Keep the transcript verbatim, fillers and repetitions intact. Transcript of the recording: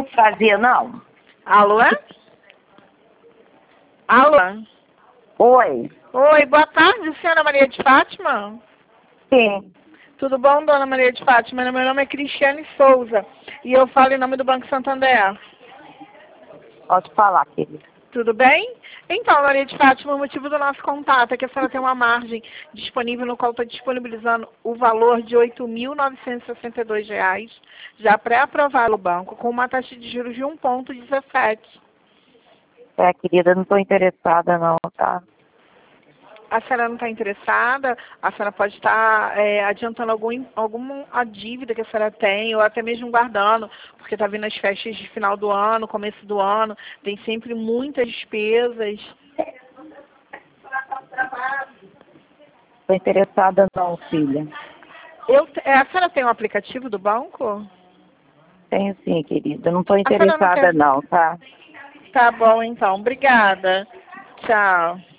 Fazia, não? Alô? Alô? Oi. Oi, boa tarde, senhora Maria de Fátima. Sim. Tudo bom, dona Maria de Fátima? Meu nome é Cristiane Souza e eu falo em nome do Banco Santander. Pode falar, querida. Tudo bem? Então, Maria de Fátima, o motivo do nosso contato é que a senhora tem uma margem disponível no qual está disponibilizando o valor de oito mil novecentos e sessenta e dois reais, já pré-aprovado no banco, com uma taxa de juros de um vírgula dezessete. É, querida, não estou interessada não, tá? A senhora não está interessada, a senhora pode estar é, adiantando algum, alguma a dívida que a senhora tem, ou até mesmo guardando, porque está vindo as festas de final do ano, começo do ano, tem sempre muitas despesas. Estou interessada não, filha. Eu, é, a senhora tem um aplicativo do banco? Tenho sim, querida. Não estou A senhora não interessada quer? não, tá? Tá bom, então. Obrigada. Tchau.